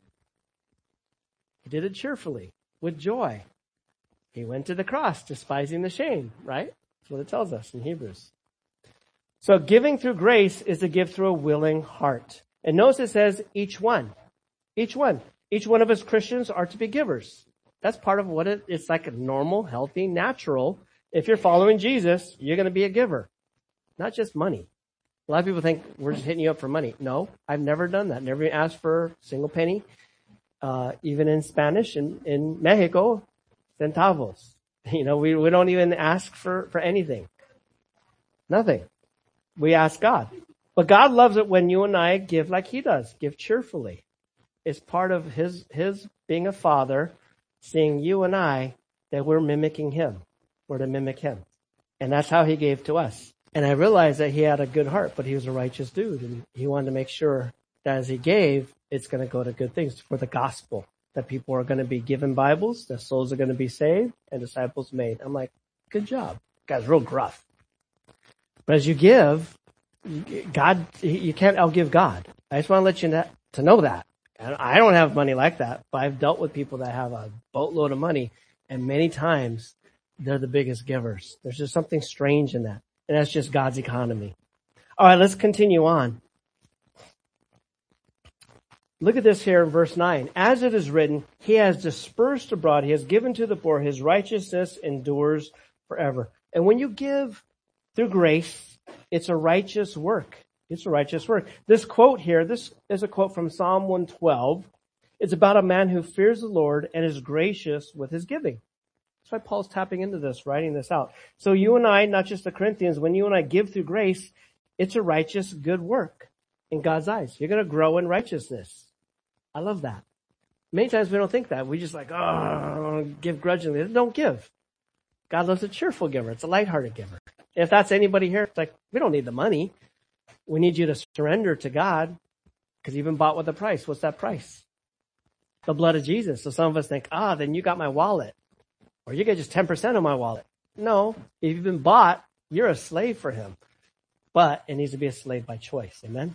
[SPEAKER 1] He did it cheerfully, with joy. He went to the cross, despising the shame, right? That's what it tells us in Hebrews. So giving through grace is to give through a willing heart. And notice it says each one. Each one. Each one of us Christians are to be givers. That's part of what it, it's like a normal, healthy, natural. If you're following Jesus, you're going to be a giver. Not just money. A lot of people think we're just hitting you up for money. No, I've never done that. Never asked for a single penny. Uh, even in Spanish, in, in Mexico, centavos. You know, we, we don't even ask for, for anything. Nothing. We ask God. But God loves it when you and I give like he does. Give cheerfully. It's part of his, his being a father, seeing you and I, that we're mimicking him. We're to mimic him. And that's how he gave to us. And I realized that he had a good heart, but he was a righteous dude. And he wanted to make sure that as he gave, it's going to go to good things for the gospel. That people are going to be given Bibles, that souls are going to be saved, and disciples made. I'm like, good job. Guy's real gruff. But as you give, God, you can't outgive God. I just want to let you know, to know that. And I don't have money like that, but I've dealt with people that have a boatload of money, and many times they're the biggest givers. There's just something strange in that. And that's just God's economy. All right, let's continue on. Look at this here in verse nine. As it is written, he has dispersed abroad, he has given to the poor, his righteousness endures forever. And when you give through grace, it's a righteous work. It's a righteous work. This quote here, this is a quote from Psalm one twelve. It's about a man who fears the Lord and is gracious with his giving. That's why Paul's tapping into this, writing this out. So you and I, not just the Corinthians, when you and I give through grace, it's a righteous, good work in God's eyes. You're going to grow in righteousness. I love that. Many times we don't think that. We just like, oh, give grudgingly. Don't give. God loves a cheerful giver. It's a lighthearted giver. If that's anybody here, it's like, we don't need the money. We need you to surrender to God because you've been bought with a price. What's that price? The blood of Jesus. So some of us think, ah, then you got my wallet. Or you get just ten percent of my wallet. No, if you've been bought, you're a slave for him. But it needs to be a slave by choice. Amen?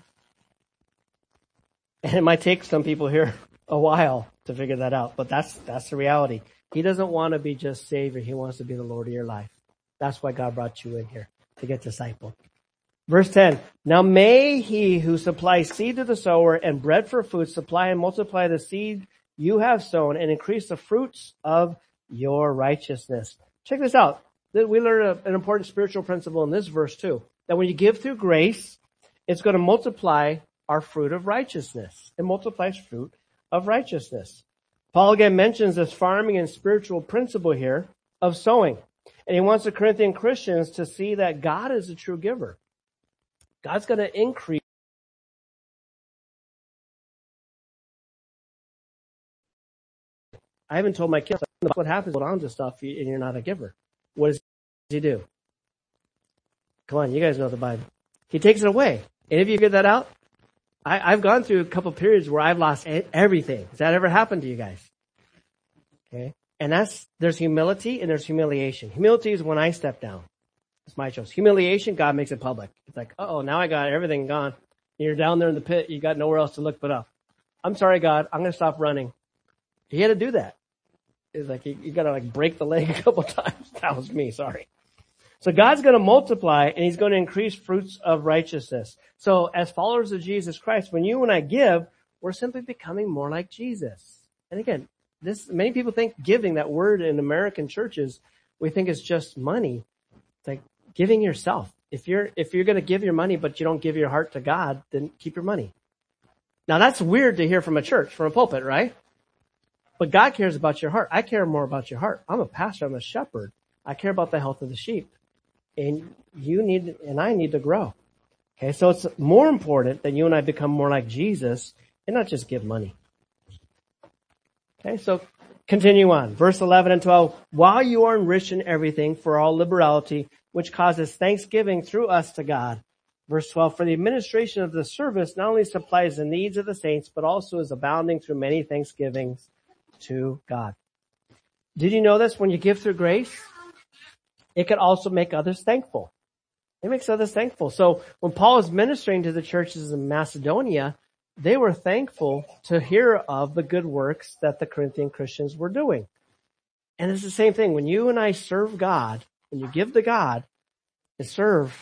[SPEAKER 1] And it might take some people here a while to figure that out. But that's that's the reality. He doesn't want to be just Savior. He wants to be the Lord of your life. That's why God brought you in here, to get discipled. Verse ten, now may he who supplies seed to the sower and bread for food supply and multiply the seed you have sown and increase the fruits of your righteousness. Check this out. We learn a, an important spiritual principle in this verse too, that when you give through grace, it's going to multiply our fruit of righteousness. It multiplies fruit of righteousness. Paul again mentions this farming and spiritual principle here of sowing. And he wants the Corinthian Christians to see that God is a true giver. God's going to increase. I haven't told my kids what happens when on to stuff and you're not a giver. What does he do? Come on, you guys know the Bible. He takes it away. Any of you figured that out? I, I've gone through a couple periods where I've lost everything. Has that ever happened to you guys? Okay. And that's, there's humility and there's humiliation. Humility is when I step down. It's my choice. Humiliation, God makes it public. It's like, uh-oh, now I got everything gone. You're down there in the pit. You got nowhere else to look but up. I'm sorry, God. I'm going to stop running. He had to do that. It's like, you, you got to like break the leg a couple times. That was me. Sorry. So God's going to multiply and he's going to increase fruits of righteousness. So as followers of Jesus Christ, when you and I give, we're simply becoming more like Jesus. And again, this, many people think giving, that word in American churches, we think it's just money. It's like giving yourself. If you're, if you're going to give your money, but you don't give your heart to God, then keep your money. Now that's weird to hear from a church, from a pulpit, right? But God cares about your heart. I care more about your heart. I'm a pastor. I'm a shepherd. I care about the health of the sheep. And you need, and I need to grow. Okay. So it's more important that you and I become more like Jesus and not just give money. Okay. So continue on. Verse eleven and twelve. While you are enriched in everything for all liberality, which causes thanksgiving through us to God. Verse twelve. For the administration of the service not only supplies the needs of the saints, but also is abounding through many thanksgivings to God. Did you know this? When you give through grace, it can also make others thankful. It makes others thankful. So when Paul is ministering to the churches in Macedonia, they were thankful to hear of the good works that the Corinthian Christians were doing. And it's the same thing. When you and I serve God, when you give to God and serve,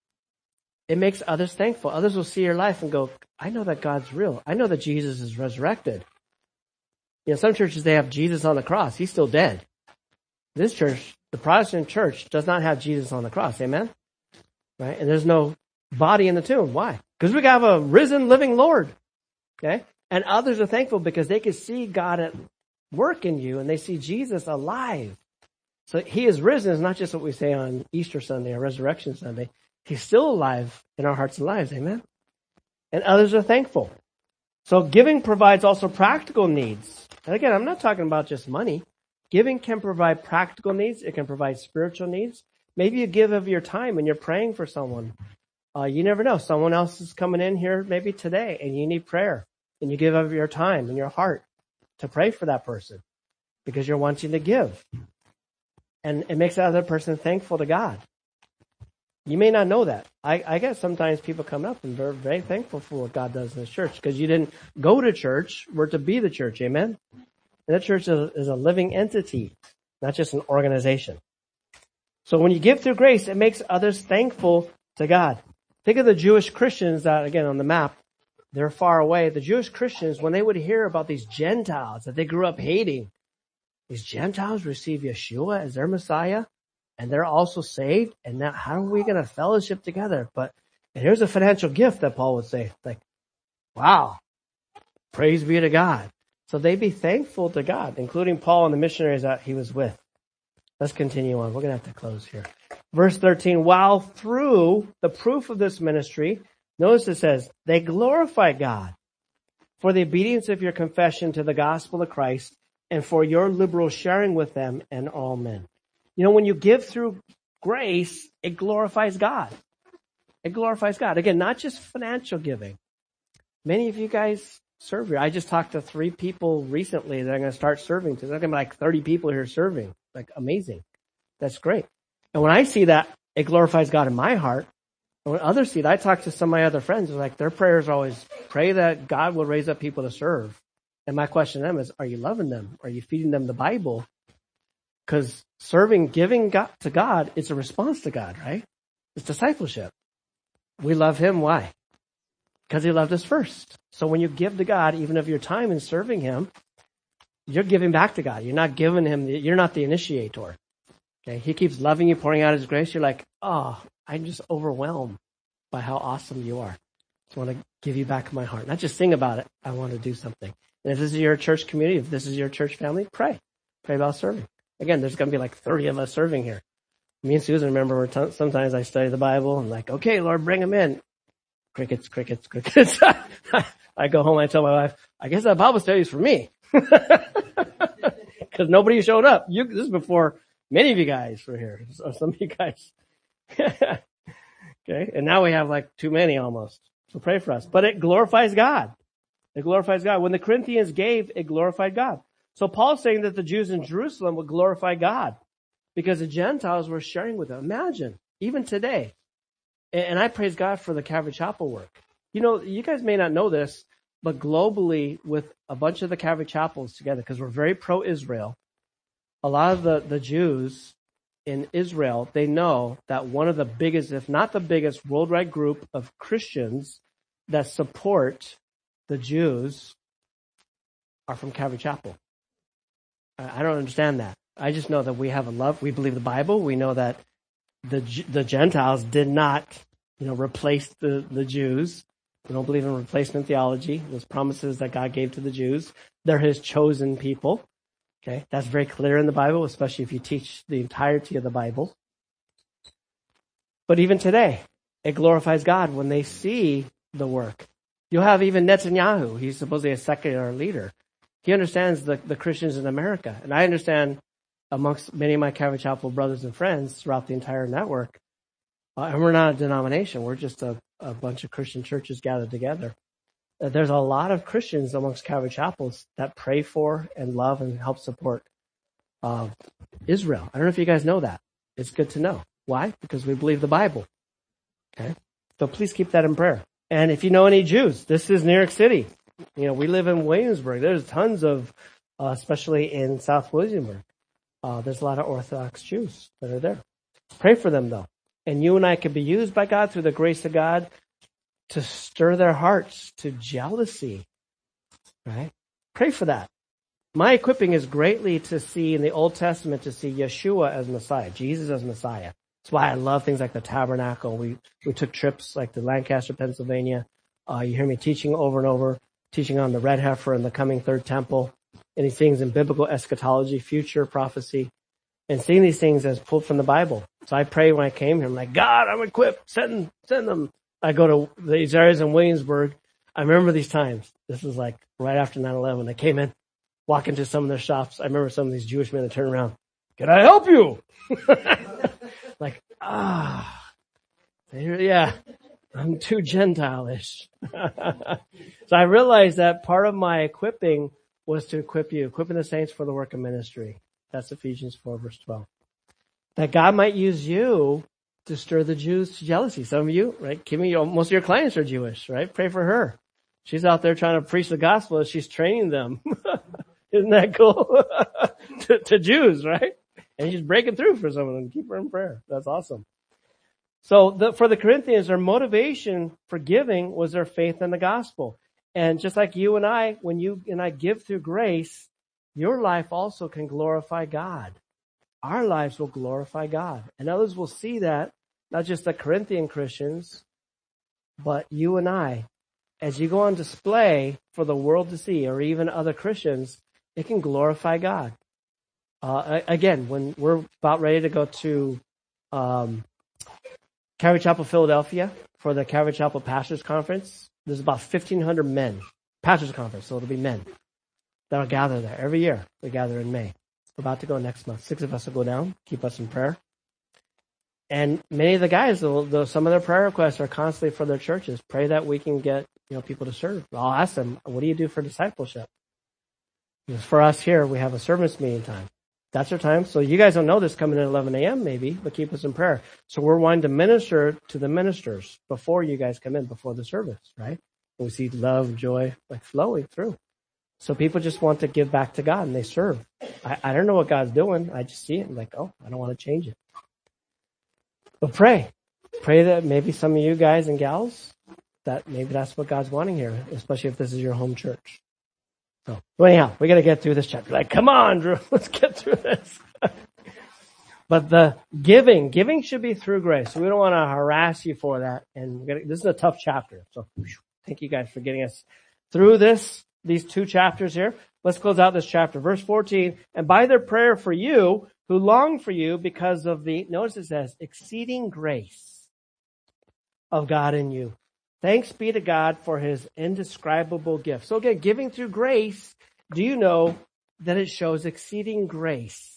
[SPEAKER 1] it makes others thankful. Others will see your life and go, I know that God's real. I know that Jesus is resurrected. You know, some churches, they have Jesus on the cross. He's still dead. This church, the Protestant church, does not have Jesus on the cross. Amen? Right? And there's no body in the tomb. Why? Because we have a risen, living Lord. Okay? And others are thankful because they can see God at work in you and they see Jesus alive. So he is risen. It's not just what we say on Easter Sunday or Resurrection Sunday. He's still alive in our hearts and lives. Amen? And others are thankful. So giving provides also practical needs. And again, I'm not talking about just money. Giving can provide practical needs. It can provide spiritual needs. Maybe you give of your time and you're praying for someone. Uh, you never know. Someone else is coming in here maybe today and you need prayer. And you give of your time and your heart to pray for that person because you're wanting to give. And it makes that other person thankful to God. You may not know that. I, I guess sometimes people come up and they're very thankful for what God does in the church because you didn't go to church. We're to be the church. Amen? And that church is a, is a living entity, not just an organization. So when you give through grace, it makes others thankful to God. Think of the Jewish Christians that, again, on the map, they're far away. The Jewish Christians, when they would hear about these Gentiles that they grew up hating, these Gentiles receive Yeshua as their Messiah, and they're also saved, and now how are we going to fellowship together? But and here's a financial gift that Paul would say, like, wow, praise be to God. So they'd be thankful to God, including Paul and the missionaries that he was with. Let's continue on. We're going to have to close here. Verse thirteen, while through the proof of this ministry, notice it says, they glorify God for the obedience of your confession to the gospel of Christ and for your liberal sharing with them and all men. You know, when you give through grace, it glorifies God. It glorifies God. Again, not just financial giving. Many of you guys serve here. I just talked to three people recently that are going to start serving. There's going to be like thirty people here serving. Like, amazing. That's great. And when I see that, it glorifies God in my heart. And when others see it, I talk to some of my other friends, like their prayers always pray that God will raise up people to serve. And my question to them is, are you loving them? Are you feeding them the Bible? Because serving, giving God, to God, it's a response to God, right? It's discipleship. We love him. Why? Because he loved us first. So when you give to God, even of your time in serving him, you're giving back to God. You're not giving him, the, you're not the initiator. Okay. He keeps loving you, pouring out his grace. You're like, oh, I'm just overwhelmed by how awesome you are. I want to give you back my heart. Not just sing about it. I want to do something. And if this is your church community, if this is your church family, pray. Pray about serving. Again, there's going to be like thirty of us serving here. Me and Susan, remember, we're t- sometimes I study the Bible and like, okay, Lord, bring them in. Crickets, crickets, crickets. I go home and I tell my wife, I guess that Bible study is for me. Because nobody showed up. You, this is before many of you guys were here. So some of you guys. Okay. And now we have like too many almost. So pray for us. But it glorifies God. It glorifies God. When the Corinthians gave, it glorified God. So Paul's saying that the Jews in Jerusalem would glorify God because the Gentiles were sharing with them. Imagine, even today. And I praise God for the Calvary Chapel work. You know, you guys may not know this, but globally with a bunch of the Calvary Chapels together, because we're very pro-Israel, a lot of the, the Jews in Israel, they know that one of the biggest, if not the biggest, worldwide group of Christians that support the Jews are from Calvary Chapel. I don't understand that. I just know that we have a love. We believe the Bible. We know that the the Gentiles did not, you know, replace the, the Jews. We don't believe in replacement theology. Those promises that God gave to the Jews. They're his chosen people. Okay, that's very clear in the Bible, especially if you teach the entirety of the Bible. But even today, it glorifies God when they see the work. You'll have even Netanyahu. He's supposedly a secular leader. He understands the, the Christians in America. And I understand amongst many of my Calvary Chapel brothers and friends throughout the entire network. Uh, and we're not a denomination. We're just a, a bunch of Christian churches gathered together. Uh, there's a lot of Christians amongst Calvary Chapels that pray for and love and help support uh, Israel. I don't know if you guys know that. It's good to know. Why? Because we believe the Bible. Okay? So please keep that in prayer. And if you know any Jews, this is New York City. You know, we live in Williamsburg. There's tons of, uh, especially in South Williamsburg, uh, there's a lot of Orthodox Jews that are there. Pray for them, though. And you and I can be used by God through the grace of God to stir their hearts to jealousy, right? Pray for that. My equipping is greatly to see in the Old Testament, to see Yeshua as Messiah, Jesus as Messiah. That's why I love things like the tabernacle. We, we took trips like to Lancaster, Pennsylvania. Uh, you hear me teaching over and over, teaching on the red heifer and the coming third temple, and these things in biblical eschatology, future prophecy, and seeing these things as pulled from the Bible. So I pray when I came here, I'm like, God, I'm equipped. Send, send them. I go to these areas in Williamsburg. I remember these times. This was like right after nine eleven. I came in, walk into some of their shops. I remember some of these Jewish men that turned around. Can I help you? Like, ah, yeah, I'm too Gentile-ish. So I realized that part of my equipping was to equip you, equipping the saints for the work of ministry. That's Ephesians four, verse twelve. That God might use you to stir the Jews to jealousy. Some of you, right? Kimmy, most of your clients are Jewish, right? Pray for her. She's out there trying to preach the gospel as she's training them. Isn't that cool? to, to Jews, right? And she's breaking through for some of them. Keep her in prayer. That's awesome. So the, for the Corinthians, their motivation for giving was their faith in the gospel. And just like you and I, when you and I give through grace, your life also can glorify God. Our lives will glorify God. And others will see that, not just the Corinthian Christians, but you and I. As you go on display for the world to see, or even other Christians, it can glorify God. Uh, again, when we're about ready to go to um, Calvary Chapel, Philadelphia, for the Calvary Chapel Pastors Conference, there's about fifteen hundred men. Pastors Conference, so it'll be men that'll gather there. Every year, we gather in May. We're about to go next month. Six of us will go down. Keep us in prayer. And many of the guys, though, though some of their prayer requests are constantly for their churches. Pray that we can get, you know, people to serve. I'll ask them, what do you do for discipleship? Because for us here, we have a service meeting time. That's our time. So you guys don't know this coming at eleven a.m. maybe, but keep us in prayer. So we're wanting to minister to the ministers before you guys come in, before the service, right? We see love, joy, like flowing through. So people just want to give back to God and they serve. I, I don't know what God's doing. I just see it and like, oh, I don't want to change it. But pray. Pray that maybe some of you guys and gals, that maybe that's what God's wanting here, especially if this is your home church. So, well, anyhow, we got to get through this chapter. Like, come on, Drew, let's get through this. But the giving, giving should be through grace. So we don't want to harass you for that. And we're gonna, this is a tough chapter. So thank you guys for getting us through this, these two chapters here. Let's close out this chapter. Verse fourteen, and by their prayer for you, who long for you because of the, notice it says, exceeding grace of God in you. Thanks be to God for his indescribable gift. So again, giving through grace, do you know that it shows exceeding grace?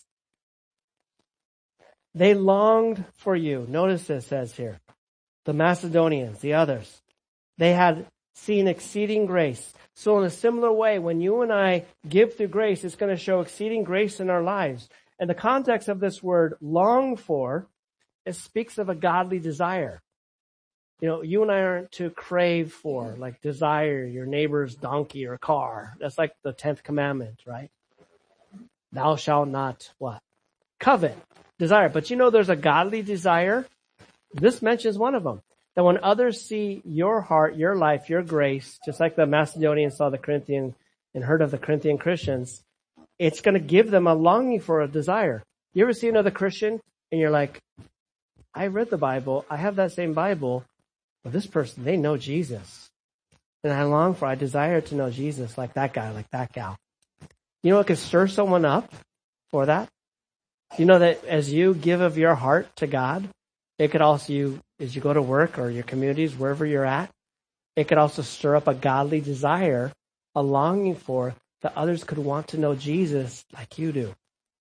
[SPEAKER 1] They longed for you. Notice this says here. The Macedonians, the others, they had seen exceeding grace. So in a similar way, when you and I give through grace, it's going to show exceeding grace in our lives. And the context of this word long for, it speaks of a godly desire. You know, you and I aren't to crave for, like desire your neighbor's donkey or car. That's like the tenth commandment, right? Thou shalt not what? Covet. Desire. But you know there's a godly desire. This mentions one of them. That when others see your heart, your life, your grace, just like the Macedonians saw the Corinthian and heard of the Corinthian Christians, it's going to give them a longing for a desire. You ever see another Christian and you're like, I read the Bible. I have that same Bible. But this person, they know Jesus. And I long for, I desire to know Jesus like that guy, like that gal. You know what could stir someone up for that? You know that as you give of your heart to God, it could also, you, as you go to work or your communities, wherever you're at, it could also stir up a godly desire, a longing for that others could want to know Jesus like you do.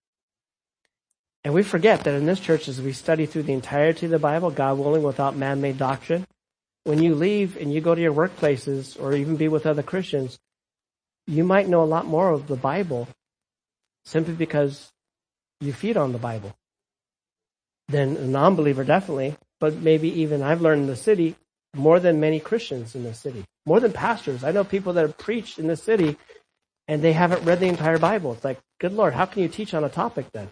[SPEAKER 1] And we forget that in this church, as we study through the entirety of the Bible, God willing, without man-made doctrine, when you leave and you go to your workplaces or even be with other Christians, you might know a lot more of the Bible simply because you feed on the Bible than a non-believer, definitely. But maybe even I've learned in the city more than many Christians in the city, more than pastors. I know people that have preached in the city and they haven't read the entire Bible. It's like, good Lord, how can you teach on a topic then?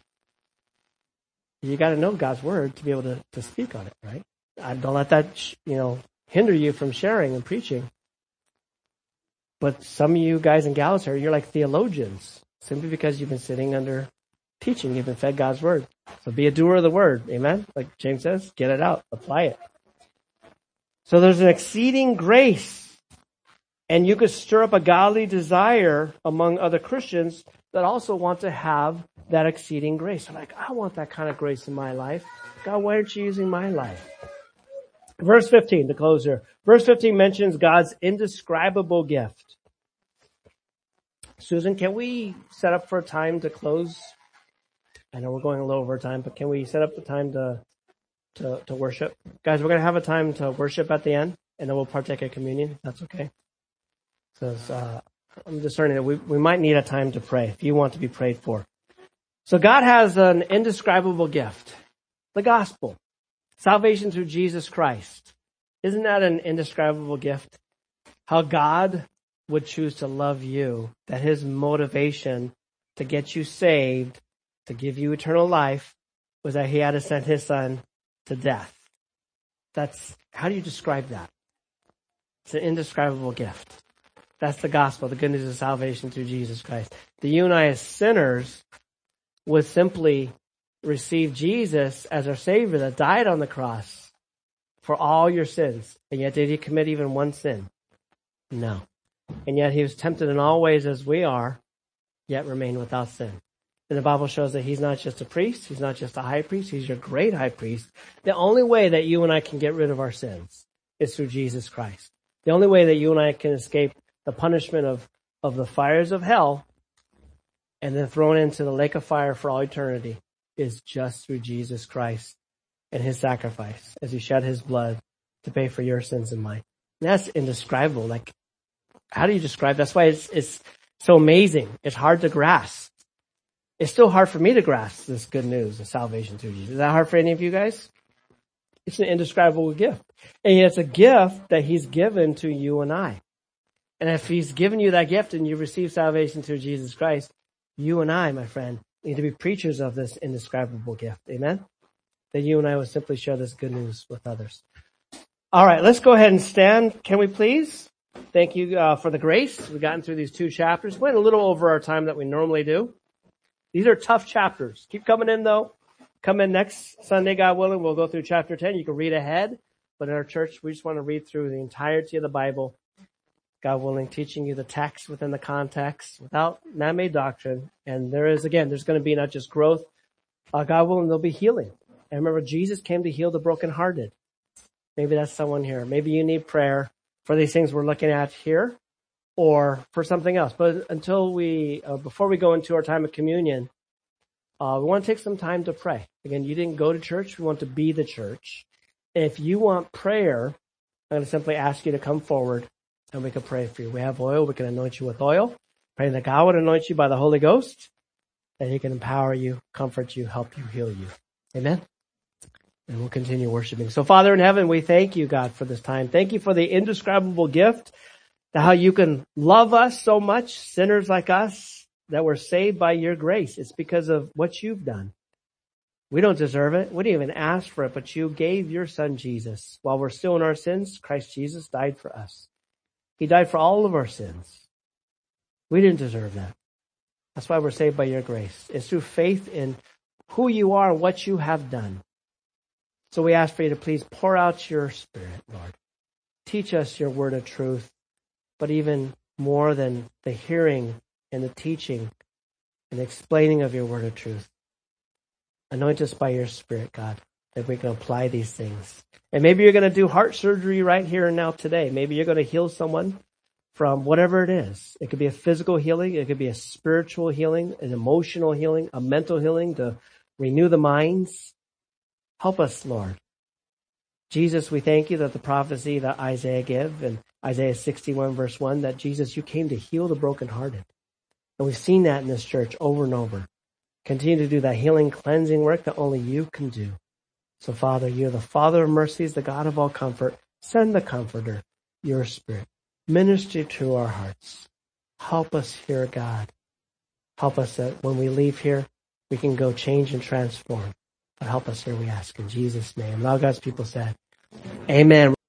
[SPEAKER 1] You got to know God's word to be able to, to speak on it, right? I don't let that, you know, hinder you from sharing and preaching. But some of you guys and gals here, you're like theologians simply because you've been sitting under teaching. You've been fed God's word. So be a doer of the word. Amen. Like James says, get it out, apply it. So there's an exceeding grace. And you could stir up a godly desire among other Christians that also want to have that exceeding grace. They're like, I want that kind of grace in my life. God, why aren't you using my life? Verse fifteen, to close here. Verse fifteen mentions God's indescribable gift. Susan, can we set up for a time to close? I know we're going a little over time, but can we set up the time to to, to worship? Guys, we're going to have a time to worship at the end, and then we'll partake of communion. That's okay. So uh, I'm discerning that we, we might need a time to pray if you want to be prayed for. So God has an indescribable gift, the gospel, salvation through Jesus Christ. Isn't that an indescribable gift? How God would choose to love you, that his motivation to get you saved, to give you eternal life, was that he had to send his son to death. That's, how do you describe that? It's an indescribable gift. That's the gospel, the good news of salvation through Jesus Christ. That you and I as sinners would simply receive Jesus as our Savior that died on the cross for all your sins. And yet did he commit even one sin? No. And yet he was tempted in all ways as we are, yet remained without sin. And the Bible shows that he's not just a priest, he's not just a high priest, he's your great high priest. The only way that you and I can get rid of our sins is through Jesus Christ. The only way that you and I can escape the punishment of, of the fires of hell and then thrown into the lake of fire for all eternity is just through Jesus Christ and his sacrifice as he shed his blood to pay for your sins and mine. And that's indescribable. Like, how do you describe? That's why it's, it's so amazing. It's hard to grasp. It's still hard for me to grasp this good news of salvation through Jesus. Is that hard for any of you guys? It's an indescribable gift. And yet it's a gift that he's given to you and I. And if he's given you that gift and you receive salvation through Jesus Christ, you and I, my friend, need to be preachers of this indescribable gift. Amen? That you and I will simply share this good news with others. All right, let's go ahead and stand. Can we please? Thank you uh, for the grace. We've gotten through these two chapters. Went a little over our time that we normally do. These are tough chapters. Keep coming in, though. Come in next Sunday, God willing. We'll go through chapter ten. You can read ahead. But in our church, we just want to read through the entirety of the Bible, God willing, teaching you the text within the context without man-made doctrine. And there is, again, there's going to be not just growth. Uh, God willing, there'll be healing. And remember, Jesus came to heal the brokenhearted. Maybe that's someone here. Maybe you need prayer for these things we're looking at here or for something else. But until we, uh, before we go into our time of communion, uh, we want to take some time to pray. Again, you didn't go to church. We want to be the church. If you want prayer, I'm going to simply ask you to come forward and we can pray for you. We have oil. We can anoint you with oil. Pray that God would anoint you by the Holy Ghost, that He can empower you, comfort you, help you, heal you. Amen. And we'll continue worshiping. So Father in heaven, we thank you, God, for this time. Thank you for the indescribable gift, that how you can love us so much, sinners like us, that we're saved by your grace. It's because of what you've done. We don't deserve it. We didn't even ask for it, but you gave your son Jesus. While we're still in our sins, Christ Jesus died for us. He died for all of our sins. We didn't deserve that. That's why we're saved by your grace. It's through faith in who you are and what you have done. So we ask for you to please pour out your Spirit, Lord. Teach us your word of truth, but even more than the hearing and the teaching and the explaining of your word of truth, anoint us by your Spirit, God, that we can apply these things. And maybe you're going to do heart surgery right here and now today. Maybe you're going to heal someone from whatever it is. It could be a physical healing. It could be a spiritual healing, an emotional healing, a mental healing to renew the minds. Help us, Lord. Jesus, we thank you that the prophecy that Isaiah gave in Isaiah sixty-one verse one, that Jesus, you came to heal the brokenhearted. And we've seen that in this church over and over. Continue to do that healing, cleansing work that only you can do. So, Father, you're the Father of mercies, the God of all comfort. Send the Comforter, your Spirit. Minister to our hearts. Help us here, God. Help us that when we leave here, we can go change and transform. But help us here, we ask in Jesus' name. And all God's people said, amen.